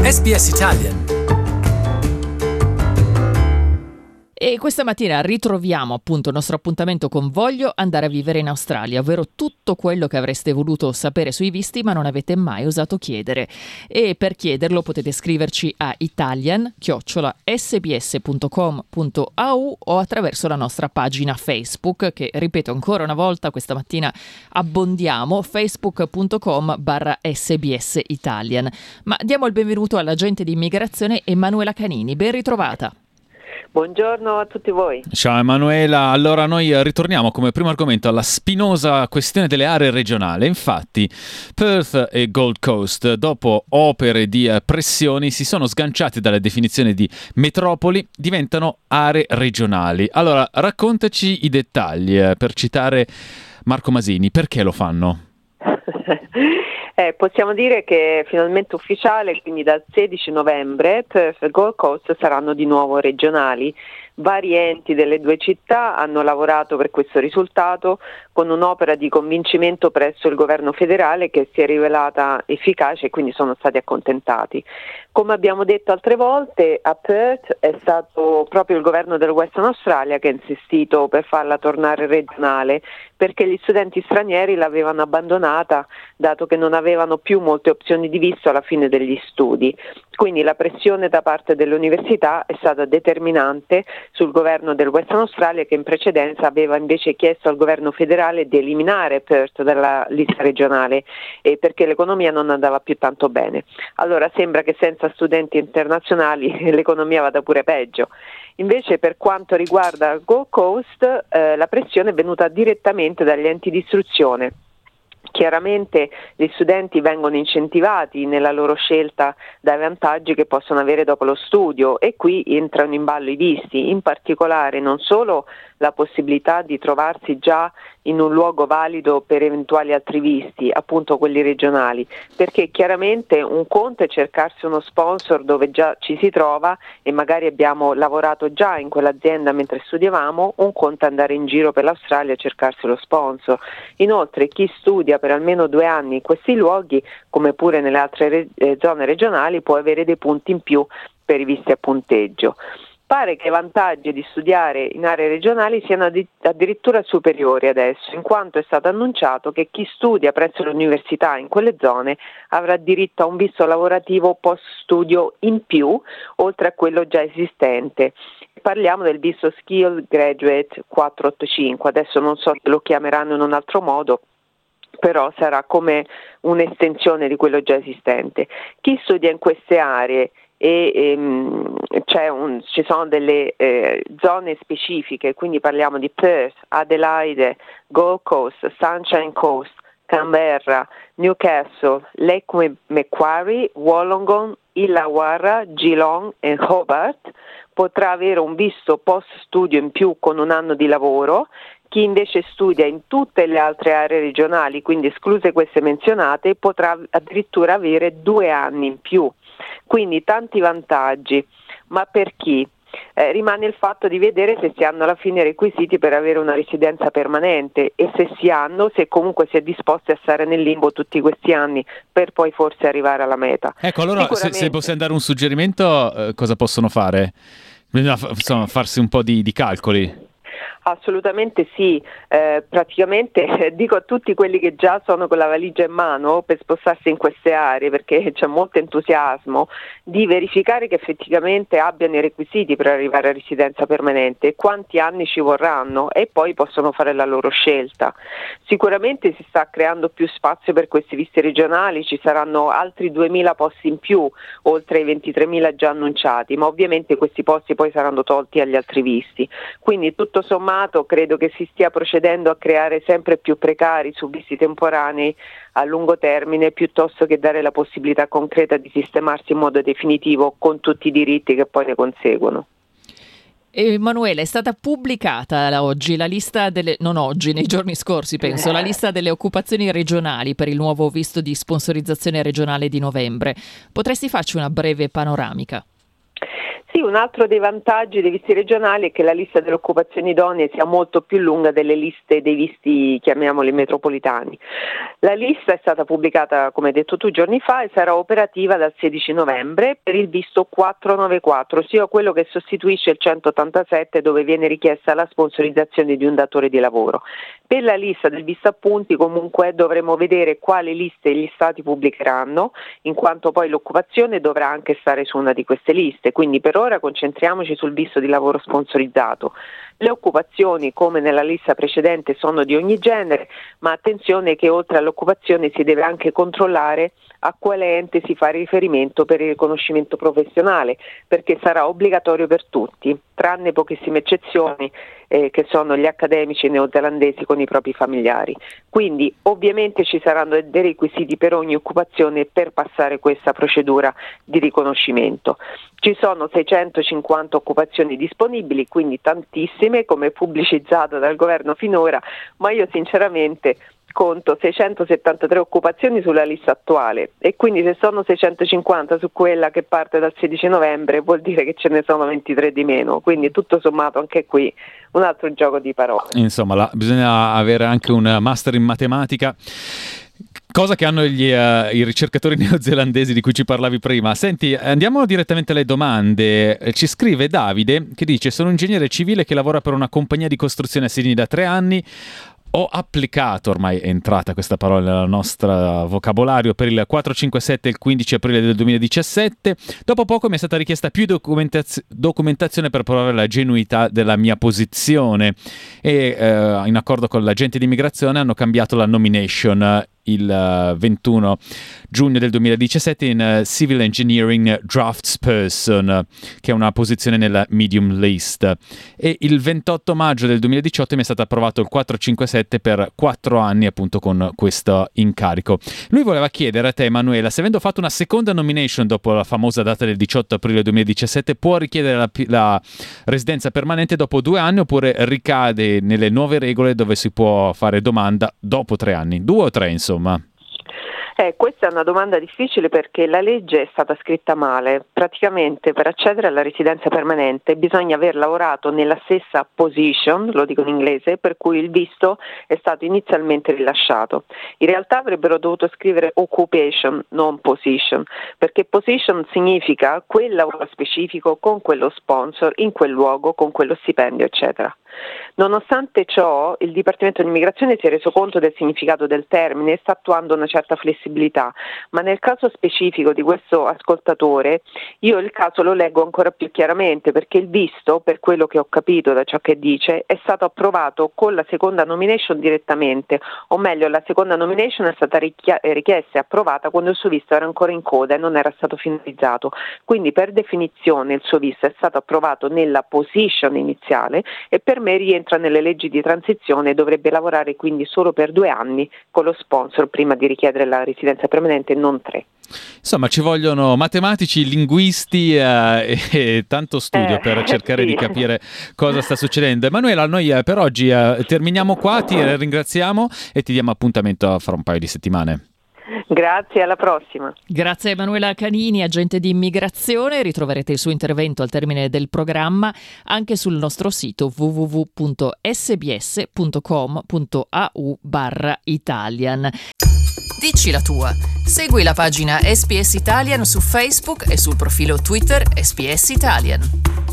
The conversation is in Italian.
SBS Italian. E questa mattina ritroviamo appunto il nostro appuntamento con Voglio andare a vivere in Australia, ovvero tutto quello che avreste voluto sapere sui visti ma non avete mai osato chiedere. E per chiederlo potete scriverci a italian@sbs.com.au o attraverso la nostra pagina Facebook, che ripeto ancora una volta, questa mattina abbondiamo, facebook.com/SBS Italian. Ma diamo il benvenuto all'agente di immigrazione Emanuela Canini. Ben ritrovata. Buongiorno a tutti voi. Ciao Emanuela, allora noi ritorniamo come primo argomento alla spinosa questione delle aree regionali. Infatti Perth e Gold Coast, dopo opere di pressioni, si sono sganciati dalle definizioni di metropoli, diventano aree regionali. Allora raccontaci i dettagli, per citare Marco Masini, perché lo fanno? Possiamo dire che è finalmente ufficiale, quindi dal 16 novembre Perth e Gold Coast saranno di nuovo regionali. Vari enti delle due città hanno lavorato per questo risultato con un'opera di convincimento presso il governo federale che si è rivelata efficace e quindi sono stati accontentati. Come abbiamo detto altre volte, a Perth è stato proprio il governo del Western Australia che ha insistito per farla tornare regionale, perché gli studenti stranieri l'avevano abbandonata dato che non avevano più molte opzioni di visto alla fine degli studi. Quindi la pressione da parte dell'università è stata determinante sul governo del Western Australia, che in precedenza aveva invece chiesto al governo federale di eliminare Perth dalla lista regionale perché l'economia non andava più tanto bene. Allora sembra che senza studenti internazionali l'economia vada pure peggio. Invece per quanto riguarda Gold Coast la pressione è venuta direttamente dagli enti di istruzione. Chiaramente gli studenti vengono incentivati nella loro scelta dai vantaggi che possono avere dopo lo studio e qui entrano in ballo i visti, in particolare non solo la possibilità di trovarsi già in un luogo valido per eventuali altri visti, appunto quelli regionali, perché chiaramente un conto è cercarsi uno sponsor dove già ci si trova e magari abbiamo lavorato già in quell'azienda mentre studiavamo, un conto è andare in giro per l'Australia e cercarsi lo sponsor. Inoltre chi studia per almeno 2 anni in questi luoghi, come pure nelle altre zone regionali, può avere dei punti in più per i visti a punteggio. Pare che i vantaggi di studiare in aree regionali siano addirittura superiori adesso, in quanto è stato annunciato che chi studia presso l'università in quelle zone avrà diritto a un visto lavorativo post studio in più, oltre a quello già esistente. Parliamo del visto Skilled Graduate 485, adesso non so se lo chiameranno in un altro modo, però sarà come un'estensione di quello già esistente. Chi studia in queste aree ci sono delle zone specifiche, quindi parliamo di Perth, Adelaide, Gold Coast, Sunshine Coast, Canberra, Newcastle, Lake Macquarie, Wollongong, Illawarra, Geelong e Hobart, potrà avere un visto post studio in più con un anno di lavoro. Chi invece studia in tutte le altre aree regionali, quindi escluse queste menzionate, potrà addirittura avere 2 anni in più. Quindi tanti vantaggi, ma per chi? Rimane il fatto di vedere se si hanno alla fine i requisiti per avere una residenza permanente e se comunque si è disposti a stare nel limbo tutti questi anni per poi forse arrivare alla meta. Ecco, allora se possiamo dare un suggerimento, cosa possono fare? Bisogna farsi un po' di calcoli. Assolutamente sì, praticamente dico a tutti quelli che già sono con la valigia in mano per spostarsi in queste aree, perché c'è molto entusiasmo, di verificare che effettivamente abbiano i requisiti per arrivare a residenza permanente, quanti anni ci vorranno e poi possono fare la loro scelta. Sicuramente si sta creando più spazio per questi visti regionali, ci saranno altri 2.000 posti in più, oltre ai 23.000 già annunciati, ma ovviamente questi posti poi saranno tolti agli altri visti. Quindi tutto sommato credo che si stia procedendo a creare sempre più precari su visti temporanei a lungo termine, piuttosto che dare la possibilità concreta di sistemarsi in modo definitivo con tutti i diritti che poi ne conseguono. Emanuele, è stata pubblicata oggi la lista nei giorni scorsi penso, la lista delle occupazioni regionali per il nuovo visto di sponsorizzazione regionale di novembre. Potresti farci una breve panoramica? Sì, un altro dei vantaggi dei visti regionali è che la lista delle occupazioni idonee sia molto più lunga delle liste dei visti, chiamiamoli metropolitani. La lista è stata pubblicata, come hai detto tu, giorni fa e sarà operativa dal 16 novembre per il visto 494, ossia quello che sostituisce il 187 dove viene richiesta la sponsorizzazione di un datore di lavoro. Per la lista del visto appunti comunque dovremo vedere quali liste gli stati pubblicheranno, in quanto poi l'occupazione dovrà anche stare su una di queste liste, quindi per ora concentriamoci sul visto di lavoro sponsorizzato. Le occupazioni, come nella lista precedente, sono di ogni genere, ma attenzione che oltre all'occupazione si deve anche controllare a quale ente si fa riferimento per il riconoscimento professionale, perché sarà obbligatorio per tutti, tranne pochissime eccezioni che sono gli accademici neozelandesi con i propri familiari. Quindi ovviamente ci saranno dei requisiti per ogni occupazione per passare questa procedura di riconoscimento. Ci sono 650 occupazioni disponibili, quindi tantissime come pubblicizzato dal governo finora, ma io sinceramente conto 673 occupazioni sulla lista attuale e quindi se sono 650 su quella che parte dal 16 novembre vuol dire che ce ne sono 23 di meno, quindi tutto sommato anche qui un altro gioco di parole. Insomma, bisogna avere anche un master in matematica, cosa che hanno i ricercatori neozelandesi di cui ci parlavi prima. Senti, andiamo direttamente alle domande. Ci scrive Davide che dice: sono un ingegnere civile che lavora per una compagnia di costruzione a Sydney da 3 anni. Ho applicato, ormai è entrata questa parola nel nostro vocabolario, per il 457 il 15 aprile del 2017. Dopo poco mi è stata richiesta più documentazione per provare la genuinità della mia posizione e in accordo con l'agente di immigrazione hanno cambiato la nomination il 21 giugno del 2017 in Civil Engineering Draftsperson, che è una posizione nella medium list, e il 28 maggio del 2018 mi è stato approvato il 457 per 4 anni appunto con questo incarico. Lui voleva chiedere a te, Emanuela, se avendo fatto una seconda nomination dopo la famosa data del 18 aprile 2017 può richiedere la residenza permanente dopo 2 anni oppure ricade nelle nuove regole dove si può fare domanda dopo 3 anni, 2 o 3 insomma. Questa è una domanda difficile perché la legge è stata scritta male. Praticamente per accedere alla residenza permanente bisogna aver lavorato nella stessa position, lo dico in inglese, per cui il visto è stato inizialmente rilasciato. In realtà avrebbero dovuto scrivere occupation, non position, perché position significa quel lavoro specifico con quello sponsor, in quel luogo, con quello stipendio, eccetera. Nonostante ciò, il Dipartimento di Immigrazione si è reso conto del significato del termine e sta attuando una certa flessibilità, ma nel caso specifico di questo ascoltatore io il caso lo leggo ancora più chiaramente perché il visto, per quello che ho capito da ciò che dice, è stato approvato con la seconda nomination direttamente, o meglio la seconda nomination è stata richiesta e approvata quando il suo visto era ancora in coda e non era stato finalizzato, quindi per definizione il suo visto è stato approvato nella position iniziale e per me rientra nelle leggi di transizione e dovrebbe lavorare quindi solo per 2 anni con lo sponsor prima di richiedere la residenza permanente, non 3. Insomma, ci vogliono matematici, linguisti e tanto studio per cercare di capire cosa sta succedendo. Emanuela, noi per oggi terminiamo qua, ti ringraziamo e ti diamo appuntamento fra un paio di settimane. Grazie, alla prossima. Grazie a Emanuela Canini, agente di immigrazione. Ritroverete il suo intervento al termine del programma anche sul nostro sito www.sbs.com.au/Italian. Dici la tua. Segui la pagina SBS Italian su Facebook e sul profilo Twitter SBS Italian.